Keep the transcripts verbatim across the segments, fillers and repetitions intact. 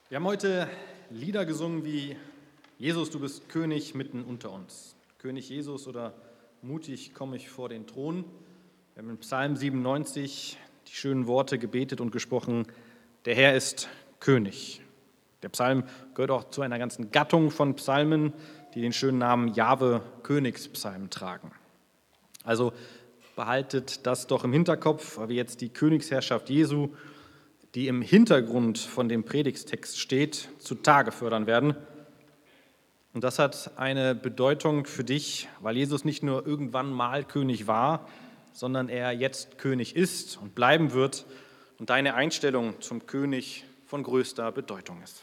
Wir haben heute Lieder gesungen wie Jesus, du bist König mitten unter uns. König Jesus oder mutig komme ich vor den Thron. Wir haben in Psalm siebenundneunzig die schönen Worte gebetet und gesprochen, der Herr ist König. Der Psalm gehört auch zu einer ganzen Gattung von Psalmen, die den schönen Namen Jahwe Königspsalm tragen. Also behaltet das doch im Hinterkopf, weil wir jetzt die Königsherrschaft Jesu, die im Hintergrund von dem Predigttext steht, zutage fördern werden. Und das hat eine Bedeutung für dich, weil Jesus nicht nur irgendwann mal König war, sondern er jetzt König ist und bleiben wird und deine Einstellung zum König von größter Bedeutung ist.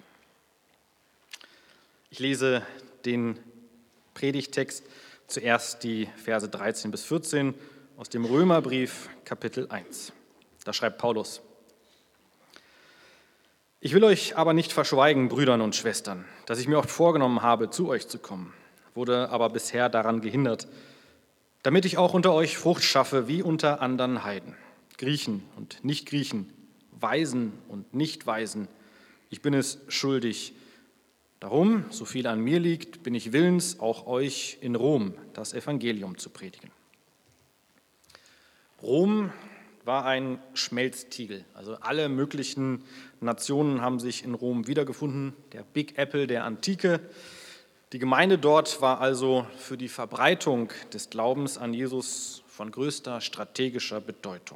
Ich lese den Predigttext, zuerst die Verse dreizehn bis vierzehn aus dem Römerbrief Kapitel eins. Da schreibt Paulus: Ich will euch aber nicht verschweigen, Brüdern und Schwestern, dass ich mir oft vorgenommen habe, zu euch zu kommen, wurde aber bisher daran gehindert, damit ich auch unter euch Frucht schaffe, wie unter anderen Heiden, Griechen und Nicht-Griechen, Weisen und Nicht-Weisen. Ich bin es schuldig. Darum, so viel an mir liegt, bin ich willens, auch euch in Rom das Evangelium zu predigen. Rom war ein Schmelztiegel. Also alle möglichen Nationen haben sich in Rom wiedergefunden, der Big Apple der Antike. Die Gemeinde dort war also für die Verbreitung des Glaubens an Jesus von größter strategischer Bedeutung.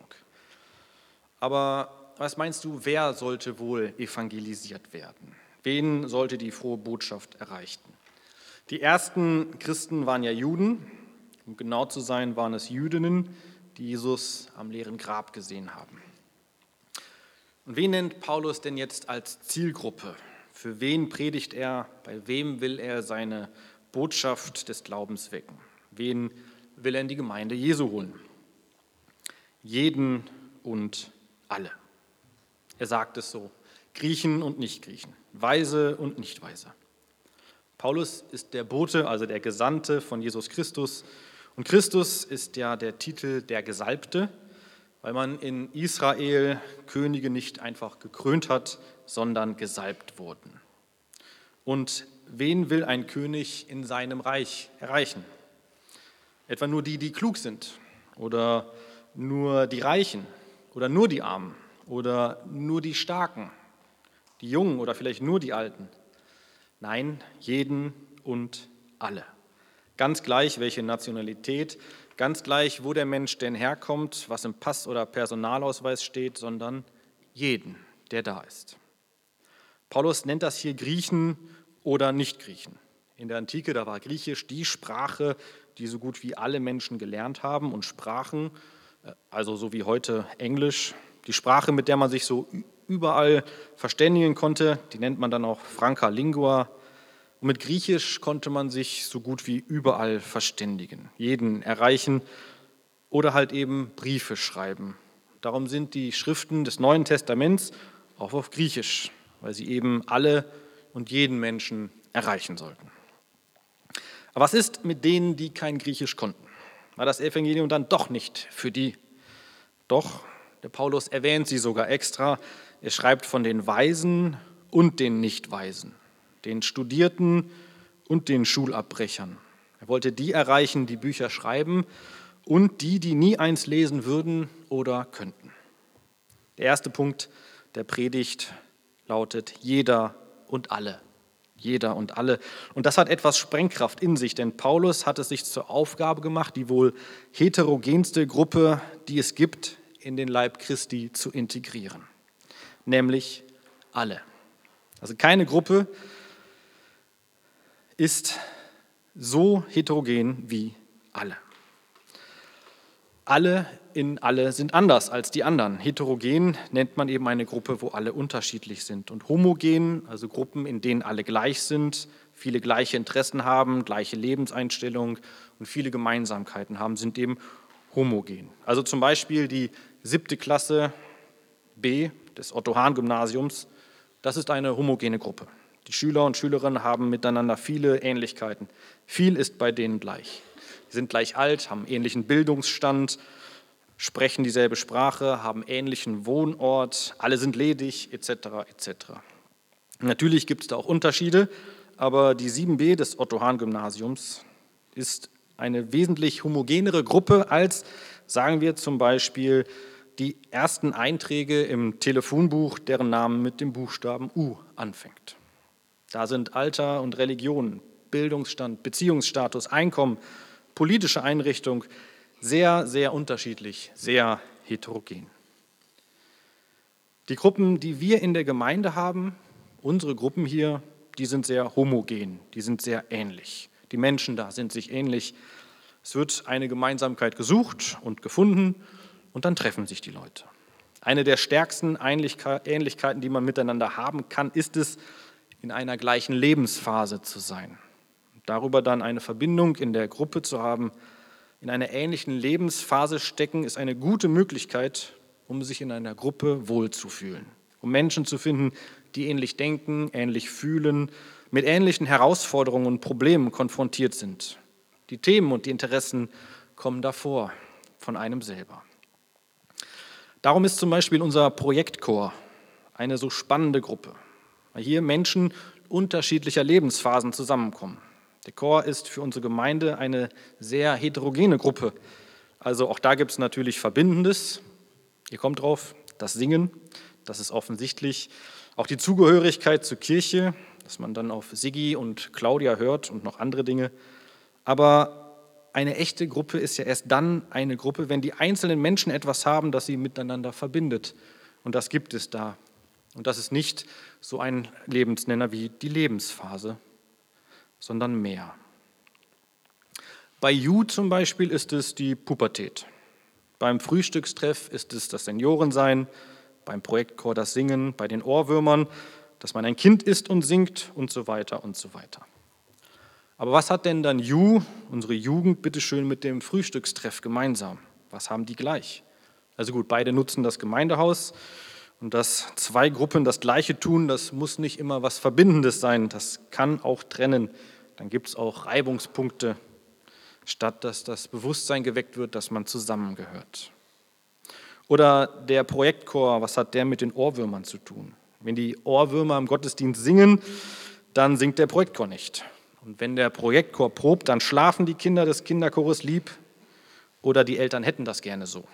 Aber was meinst du, wer sollte wohl evangelisiert werden? Wen sollte die frohe Botschaft erreichen? Die ersten Christen waren ja Juden, um genau zu sein, waren es Jüdinnen, die Jesus am leeren Grab gesehen haben. Und wen nennt Paulus denn jetzt als Zielgruppe? Für wen predigt er? Bei wem will er seine Botschaft des Glaubens wecken? Wen will er in die Gemeinde Jesu holen? Jeden und alle. Er sagt es so: Griechen und Nicht-Griechen, Weise und Nicht-Weise. Paulus ist der Bote, also der Gesandte von Jesus Christus. Und Christus ist ja der Titel der Gesalbte, weil man in Israel Könige nicht einfach gekrönt hat, sondern gesalbt wurden. Und wen will ein König in seinem Reich erreichen? Etwa nur die, die klug sind, oder nur die Reichen, oder nur die Armen, oder nur die Starken, die Jungen oder vielleicht nur die Alten? Nein, jeden und alle. Ganz gleich, welche Nationalität, ganz gleich, wo der Mensch denn herkommt, was im Pass oder Personalausweis steht, sondern jeden, der da ist. Paulus nennt das hier Griechen oder Nicht-Griechen. In der Antike, da war Griechisch die Sprache, die so gut wie alle Menschen gelernt haben und sprachen, also so wie heute Englisch, die Sprache, mit der man sich so überall verständigen konnte, die nennt man dann auch Franca Lingua. Und mit Griechisch konnte man sich so gut wie überall verständigen, jeden erreichen oder halt eben Briefe schreiben. Darum sind die Schriften des Neuen Testaments auch auf Griechisch, weil sie eben alle und jeden Menschen erreichen sollten. Aber was ist mit denen, die kein Griechisch konnten? War das Evangelium dann doch nicht für die? Doch, der Paulus erwähnt sie sogar extra. Er schreibt von den Weisen und den Nicht-Weisen, den Studierten und den Schulabbrechern. Er wollte die erreichen, die Bücher schreiben, und die, die nie eins lesen würden oder könnten. Der erste Punkt der Predigt lautet: jeder und alle. Jeder und alle. Und das hat etwas Sprengkraft in sich, denn Paulus hat es sich zur Aufgabe gemacht, die wohl heterogenste Gruppe, die es gibt, in den Leib Christi zu integrieren. Nämlich alle. Also keine Gruppe ist so heterogen wie alle. Alle in alle sind anders als die anderen. Heterogen nennt man eben eine Gruppe, wo alle unterschiedlich sind. Und homogen, also Gruppen, in denen alle gleich sind, viele gleiche Interessen haben, gleiche Lebenseinstellungen und viele Gemeinsamkeiten haben, sind eben homogen. Also zum Beispiel die siebte Klasse B des Otto-Hahn-Gymnasiums, das ist eine homogene Gruppe. Die Schüler und Schülerinnen haben miteinander viele Ähnlichkeiten. Viel ist bei denen gleich. Sie sind gleich alt, haben ähnlichen Bildungsstand, sprechen dieselbe Sprache, haben ähnlichen Wohnort, alle sind ledig, et cetera et cetera. Natürlich gibt es da auch Unterschiede, aber die sieben b des Otto-Hahn-Gymnasiums ist eine wesentlich homogenere Gruppe als, sagen wir zum Beispiel, die ersten Einträge im Telefonbuch, deren Namen mit dem Buchstaben U anfängt. Da sind Alter und Religion, Bildungsstand, Beziehungsstatus, Einkommen, politische Einrichtung sehr, sehr unterschiedlich, sehr heterogen. Die Gruppen, die wir in der Gemeinde haben, unsere Gruppen hier, die sind sehr homogen, die sind sehr ähnlich. Die Menschen da sind sich ähnlich. Es wird eine Gemeinsamkeit gesucht und gefunden und dann treffen sich die Leute. Eine der stärksten Ähnlichkeiten, die man miteinander haben kann, ist es, in einer gleichen Lebensphase zu sein. Darüber dann eine Verbindung in der Gruppe zu haben, in einer ähnlichen Lebensphase stecken, ist eine gute Möglichkeit, um sich in einer Gruppe wohlzufühlen, um Menschen zu finden, die ähnlich denken, ähnlich fühlen, mit ähnlichen Herausforderungen und Problemen konfrontiert sind. Die Themen und die Interessen kommen davor, von einem selber. Darum ist zum Beispiel unser Projektchor eine so spannende Gruppe, weil hier Menschen unterschiedlicher Lebensphasen zusammenkommen. Der Chor ist für unsere Gemeinde eine sehr heterogene Gruppe. Also auch da gibt es natürlich Verbindendes. Ihr kommt drauf, das Singen, das ist offensichtlich. Auch die Zugehörigkeit zur Kirche, dass man dann auf Siggi und Claudia hört und noch andere Dinge. Aber eine echte Gruppe ist ja erst dann eine Gruppe, wenn die einzelnen Menschen etwas haben, das sie miteinander verbindet. Und das gibt es da. Und das ist nicht so ein Lebensnenner wie die Lebensphase, sondern mehr. Bei Ju zum Beispiel ist es die Pubertät. Beim Frühstückstreff ist es das Seniorensein, beim Projektchor das Singen, bei den Ohrwürmern, dass man ein Kind ist und singt und so weiter und so weiter. Aber was hat denn dann Ju, unsere Jugend, bitteschön mit dem Frühstückstreff gemeinsam? Was haben die gleich? Also gut, beide nutzen das Gemeindehaus und dass zwei Gruppen das Gleiche tun, das muss nicht immer was Verbindendes sein, das kann auch trennen. Dann gibt es auch Reibungspunkte, statt dass das Bewusstsein geweckt wird, dass man zusammengehört. Oder der Projektchor, was hat der mit den Ohrwürmern zu tun? Wenn die Ohrwürmer im Gottesdienst singen, dann singt der Projektchor nicht. Und wenn der Projektchor probt, dann schlafen die Kinder des Kinderchores lieb oder die Eltern hätten das gerne so.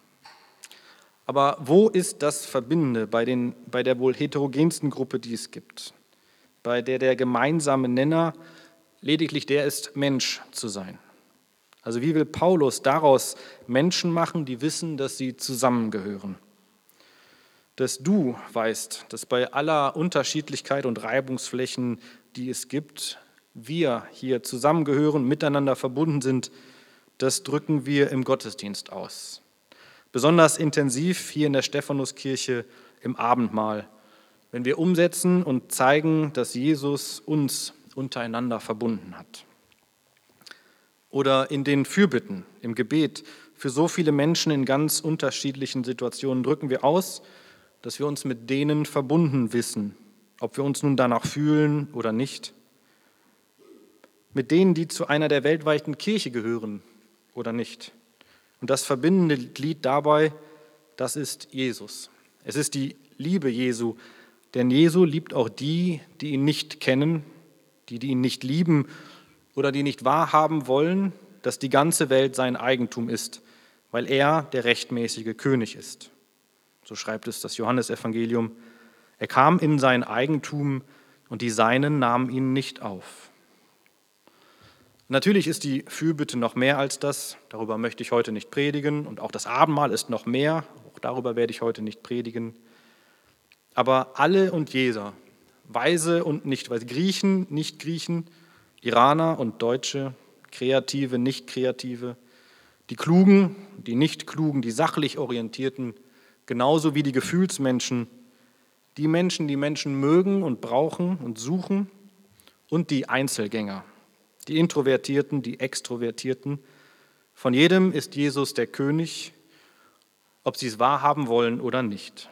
Aber wo ist das Verbindende bei, den, bei der wohl heterogensten Gruppe, die es gibt? Bei der der gemeinsame Nenner lediglich der ist, Mensch zu sein. Also wie will Paulus daraus Menschen machen, die wissen, dass sie zusammengehören? Dass du weißt, dass bei aller Unterschiedlichkeit und Reibungsflächen, die es gibt, wir hier zusammengehören, miteinander verbunden sind, das drücken wir im Gottesdienst aus. Besonders intensiv hier in der Stephanuskirche im Abendmahl, wenn wir umsetzen und zeigen, dass Jesus uns untereinander verbunden hat. Oder in den Fürbitten, im Gebet für so viele Menschen in ganz unterschiedlichen Situationen drücken wir aus, dass wir uns mit denen verbunden wissen, ob wir uns nun danach fühlen oder nicht. Mit denen, die zu einer der weltweiten Kirche gehören oder nicht. Und das verbindende Glied dabei, das ist Jesus. Es ist die Liebe Jesu, denn Jesu liebt auch die, die ihn nicht kennen, die, die ihn nicht lieben oder die nicht wahrhaben wollen, dass die ganze Welt sein Eigentum ist, weil er der rechtmäßige König ist. So schreibt es das Johannesevangelium. Er kam in sein Eigentum und die Seinen nahmen ihn nicht auf. Natürlich ist die Fürbitte noch mehr als das, darüber möchte ich heute nicht predigen, und auch das Abendmahl ist noch mehr, auch darüber werde ich heute nicht predigen. Aber alle und jeder, Weise und Nichtweise, Griechen, Nicht-Griechen, Iraner und Deutsche, Kreative, Nicht-Kreative, die Klugen, die Nicht-Klugen, die sachlich Orientierten, genauso wie die Gefühlsmenschen, die Menschen, die Menschen mögen und brauchen und suchen, und die Einzelgänger, die Introvertierten, die Extrovertierten. Von jedem ist Jesus der König, ob sie es wahrhaben wollen oder nicht.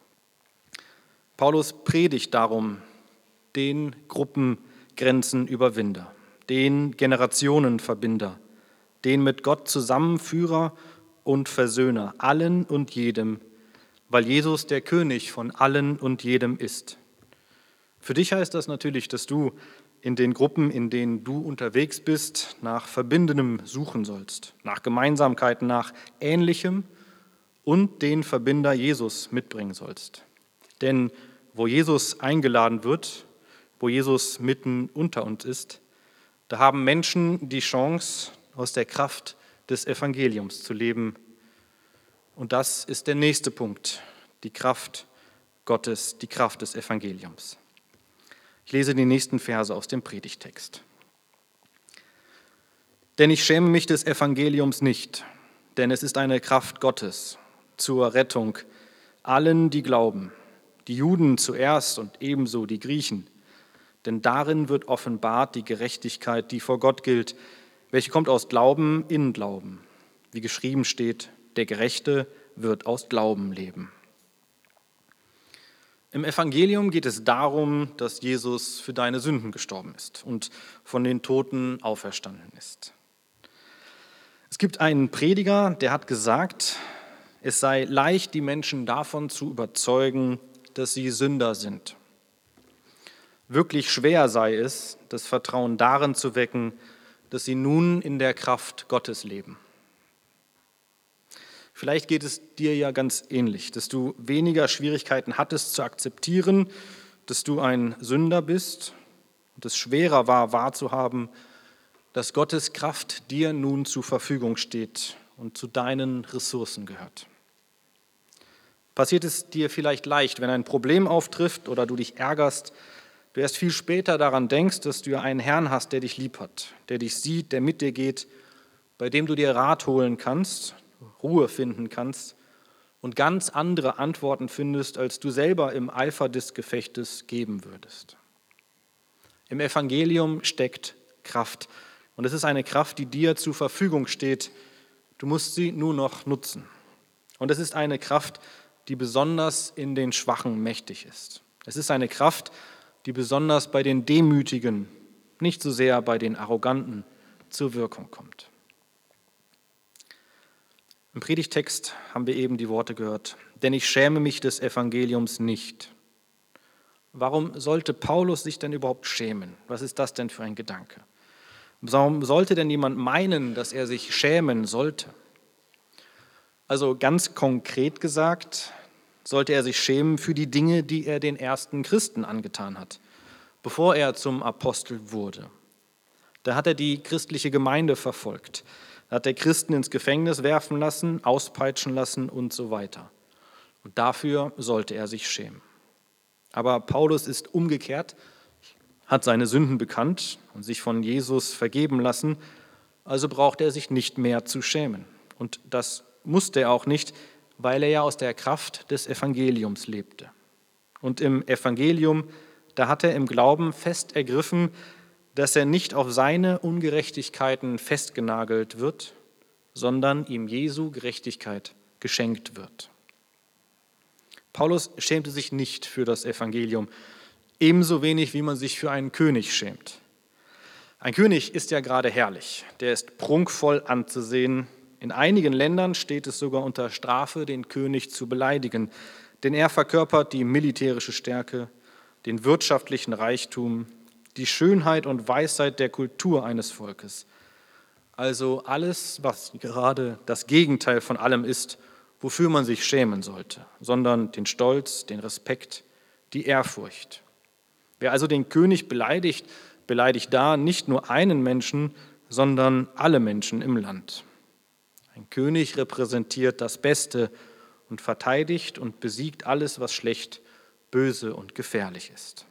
Paulus predigt darum den Gruppengrenzenüberwinder, den Generationenverbinder, den mit Gott Zusammenführer und Versöhner, allen und jedem, weil Jesus der König von allen und jedem ist. Für dich heißt das natürlich, dass du in den Gruppen, in denen du unterwegs bist, nach Verbindendem suchen sollst, nach Gemeinsamkeiten, nach Ähnlichem und den Verbinder Jesus mitbringen sollst. Denn wo Jesus eingeladen wird, wo Jesus mitten unter uns ist, da haben Menschen die Chance, aus der Kraft des Evangeliums zu leben. Und das ist der nächste Punkt, die Kraft Gottes, die Kraft des Evangeliums. Ich lese die nächsten Verse aus dem Predigtext. Denn ich schäme mich des Evangeliums nicht, denn es ist eine Kraft Gottes zur Rettung allen, die glauben, die Juden zuerst und ebenso die Griechen. Denn darin wird offenbart die Gerechtigkeit, die vor Gott gilt, welche kommt aus Glauben in Glauben. Wie geschrieben steht, der Gerechte wird aus Glauben leben. Im Evangelium geht es darum, dass Jesus für deine Sünden gestorben ist und von den Toten auferstanden ist. Es gibt einen Prediger, der hat gesagt, es sei leicht, die Menschen davon zu überzeugen, dass sie Sünder sind. Wirklich schwer sei es, das Vertrauen darin zu wecken, dass sie nun in der Kraft Gottes leben. Vielleicht geht es dir ja ganz ähnlich, dass du weniger Schwierigkeiten hattest zu akzeptieren, dass du ein Sünder bist und es schwerer war wahrzuhaben, dass Gottes Kraft dir nun zur Verfügung steht und zu deinen Ressourcen gehört. Passiert es dir vielleicht leicht, wenn ein Problem auftrifft oder du dich ärgerst, du erst viel später daran denkst, dass du ja einen Herrn hast, der dich lieb hat, der dich sieht, der mit dir geht, bei dem du dir Rat holen kannst, Ruhe finden kannst und ganz andere Antworten findest, als du selber im Eifer des Gefechtes geben würdest. Im Evangelium steckt Kraft und es ist eine Kraft, die dir zur Verfügung steht. Du musst sie nur noch nutzen. Und es ist eine Kraft, die besonders in den Schwachen mächtig ist. Es ist eine Kraft, die besonders bei den Demütigen, nicht so sehr bei den Arroganten, zur Wirkung kommt. Im Predigtext haben wir eben die Worte gehört, denn ich schäme mich des Evangeliums nicht. Warum sollte Paulus sich denn überhaupt schämen? Was ist das denn für ein Gedanke? Warum sollte denn jemand meinen, dass er sich schämen sollte? Also ganz konkret gesagt, sollte er sich schämen für die Dinge, die er den ersten Christen angetan hat, bevor er zum Apostel wurde. Da hat er die christliche Gemeinde verfolgt, da hat er Christen ins Gefängnis werfen lassen, auspeitschen lassen und so weiter. Und dafür sollte er sich schämen. Aber Paulus ist umgekehrt, hat seine Sünden bekannt und sich von Jesus vergeben lassen, also braucht er sich nicht mehr zu schämen. Und das musste er auch nicht, weil er ja aus der Kraft des Evangeliums lebte. Und im Evangelium, da hat er im Glauben fest ergriffen, dass er nicht auf seine Ungerechtigkeiten festgenagelt wird, sondern ihm Jesu Gerechtigkeit geschenkt wird. Paulus schämte sich nicht für das Evangelium, ebenso wenig wie man sich für einen König schämt. Ein König ist ja gerade herrlich, der ist prunkvoll anzusehen. In einigen Ländern steht es sogar unter Strafe, den König zu beleidigen, denn er verkörpert die militärische Stärke, den wirtschaftlichen Reichtum, die Schönheit und Weisheit der Kultur eines Volkes. Also alles, was gerade das Gegenteil von allem ist, wofür man sich schämen sollte, sondern den Stolz, den Respekt, die Ehrfurcht. Wer also den König beleidigt, beleidigt da nicht nur einen Menschen, sondern alle Menschen im Land. Ein König repräsentiert das Beste und verteidigt und besiegt alles, was schlecht, böse und gefährlich ist.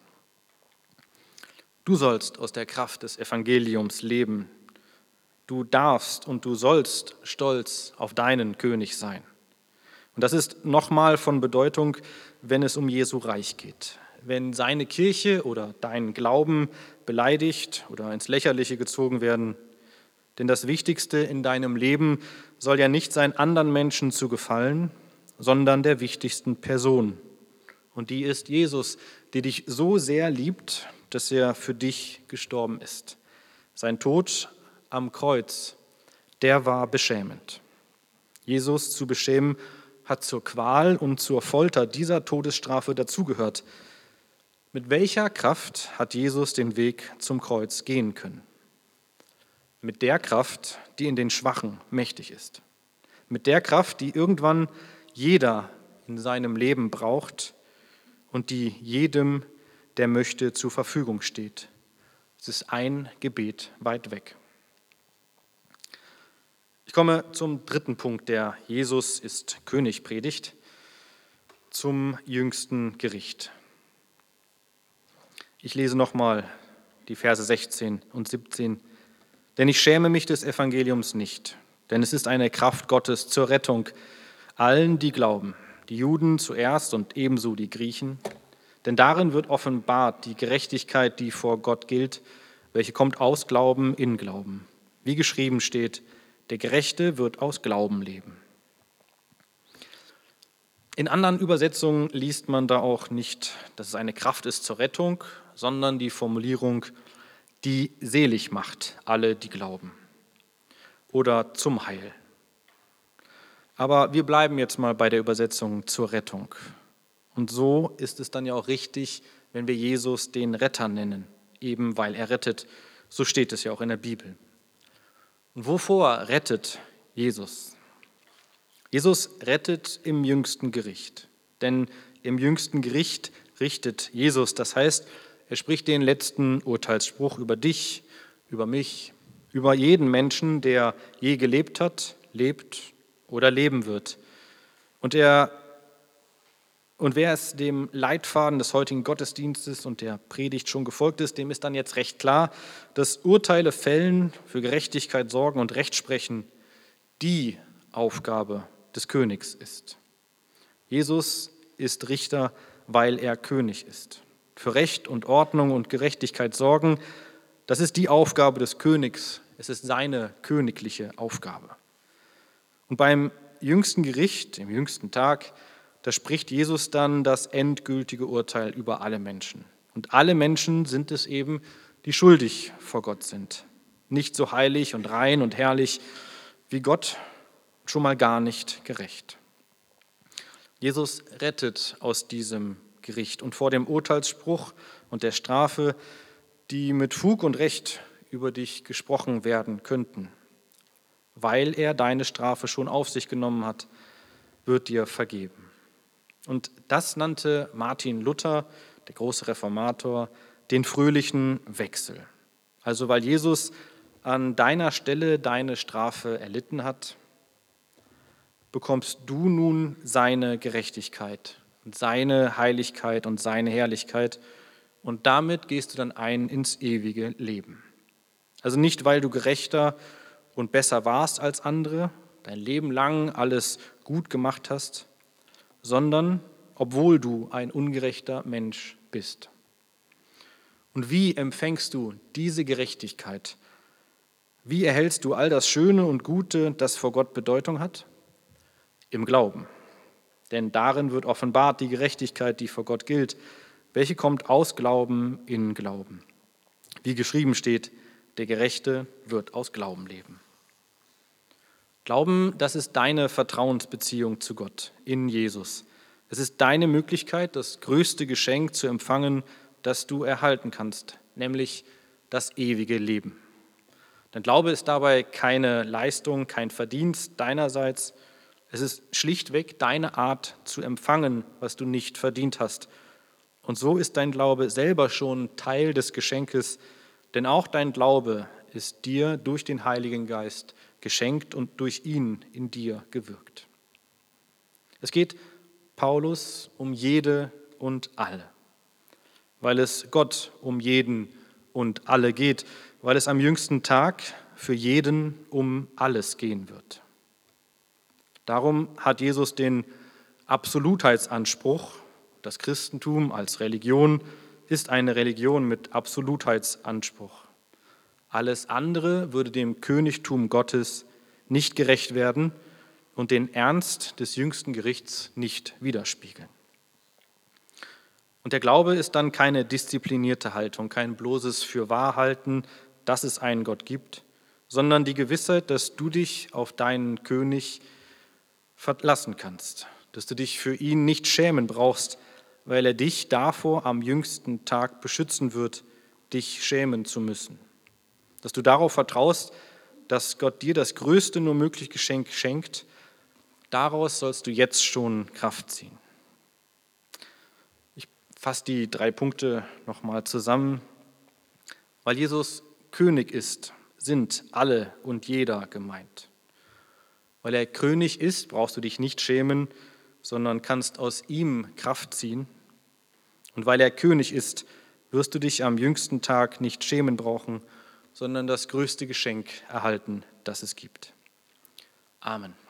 Du sollst aus der Kraft des Evangeliums leben. Du darfst und du sollst stolz auf deinen König sein. Und das ist nochmal von Bedeutung, wenn es um Jesu Reich geht. Wenn seine Kirche oder dein Glauben beleidigt oder ins Lächerliche gezogen werden. Denn das Wichtigste in deinem Leben soll ja nicht sein, anderen Menschen zu gefallen, sondern der wichtigsten Person. Und die ist Jesus, die dich so sehr liebt, dass er für dich gestorben ist. Sein Tod am Kreuz, der war beschämend. Jesus zu beschämen hat zur Qual und zur Folter dieser Todesstrafe dazugehört. Mit welcher Kraft hat Jesus den Weg zum Kreuz gehen können? Mit der Kraft, die in den Schwachen mächtig ist. Mit der Kraft, die irgendwann jeder in seinem Leben braucht und die jedem, der möchte, zur Verfügung steht. Es ist ein Gebet weit weg. Ich komme zum dritten Punkt der Jesus ist König Predigt, zum jüngsten Gericht. Ich lese nochmal die Verse sechzehn und siebzehn. Denn ich schäme mich des Evangeliums nicht, denn es ist eine Kraft Gottes zur Rettung allen, die glauben, die Juden zuerst und ebenso die Griechen. Denn darin wird offenbart die Gerechtigkeit, die vor Gott gilt, welche kommt aus Glauben in Glauben. Wie geschrieben steht, der Gerechte wird aus Glauben leben. In anderen Übersetzungen liest man da auch nicht, dass es eine Kraft ist zur Rettung, sondern die Formulierung, die selig macht, alle, die glauben. Oder zum Heil. Aber wir bleiben jetzt mal bei der Übersetzung zur Rettung. Und so ist es dann ja auch richtig, wenn wir Jesus den Retter nennen, eben weil er rettet. So steht es ja auch in der Bibel. Und wovor rettet Jesus? Jesus rettet im jüngsten Gericht. Denn im jüngsten Gericht richtet Jesus. Das heißt, er spricht den letzten Urteilsspruch über dich, über mich, über jeden Menschen, der je gelebt hat, lebt oder leben wird. Und, er, und wer es dem Leitfaden des heutigen Gottesdienstes und der Predigt schon gefolgt ist, dem ist dann jetzt recht klar, dass Urteile fällen, für Gerechtigkeit sorgen und Recht sprechen die Aufgabe des Königs ist. Jesus ist Richter, weil er König ist. Für Recht und Ordnung und Gerechtigkeit sorgen, das ist die Aufgabe des Königs. Es ist seine königliche Aufgabe. Und beim jüngsten Gericht, im jüngsten Tag, da spricht Jesus dann das endgültige Urteil über alle Menschen. Und alle Menschen sind es eben, die schuldig vor Gott sind. Nicht so heilig und rein und herrlich wie Gott, schon mal gar nicht gerecht. Jesus rettet aus diesem Gericht und vor dem Urteilsspruch und der Strafe, die mit Fug und Recht über dich gesprochen werden könnten. Weil er deine Strafe schon auf sich genommen hat, wird dir vergeben. Und das nannte Martin Luther, der große Reformator, den fröhlichen Wechsel. Also weil Jesus an deiner Stelle deine Strafe erlitten hat, bekommst du nun seine Gerechtigkeit und seine Heiligkeit und seine Herrlichkeit und damit gehst du dann ein ins ewige Leben. Also nicht, weil du gerechter und besser warst als andere, dein Leben lang alles gut gemacht hast, sondern obwohl du ein ungerechter Mensch bist. Und wie empfängst du diese Gerechtigkeit? Wie erhältst du all das Schöne und Gute, das vor Gott Bedeutung hat? Im Glauben. Denn darin wird offenbart die Gerechtigkeit, die vor Gott gilt, welche kommt aus Glauben in Glauben. Wie geschrieben steht, der Gerechte wird aus Glauben leben. Glauben, das ist deine Vertrauensbeziehung zu Gott in Jesus. Es ist deine Möglichkeit, das größte Geschenk zu empfangen, das du erhalten kannst, nämlich das ewige Leben. Denn Glaube ist dabei keine Leistung, kein Verdienst deinerseits. Es ist schlichtweg deine Art zu empfangen, was du nicht verdient hast. Und so ist dein Glaube selber schon Teil des Geschenkes, denn auch dein Glaube ist dir durch den Heiligen Geist geschenkt und durch ihn in dir gewirkt. Es geht Paulus um jede und alle, weil es Gott um jeden und alle geht, weil es am jüngsten Tag für jeden um alles gehen wird. Darum hat Jesus den Absolutheitsanspruch. Das Christentum als Religion ist eine Religion mit Absolutheitsanspruch. Alles andere würde dem Königtum Gottes nicht gerecht werden und den Ernst des jüngsten Gerichts nicht widerspiegeln. Und der Glaube ist dann keine disziplinierte Haltung, kein bloßes Fürwahrhalten, dass es einen Gott gibt, sondern die Gewissheit, dass du dich auf deinen König verlassen kannst, dass du dich für ihn nicht schämen brauchst, weil er dich davor am jüngsten Tag beschützen wird, dich schämen zu müssen. Dass du darauf vertraust, dass Gott dir das größte nur mögliche Geschenk schenkt, daraus sollst du jetzt schon Kraft ziehen. Ich fasse die drei Punkte nochmal zusammen. Weil Jesus König ist, sind alle und jeder gemeint. Weil er König ist, brauchst du dich nicht schämen, sondern kannst aus ihm Kraft ziehen. Und weil er König ist, wirst du dich am jüngsten Tag nicht schämen brauchen, sondern das größte Geschenk erhalten, das es gibt. Amen.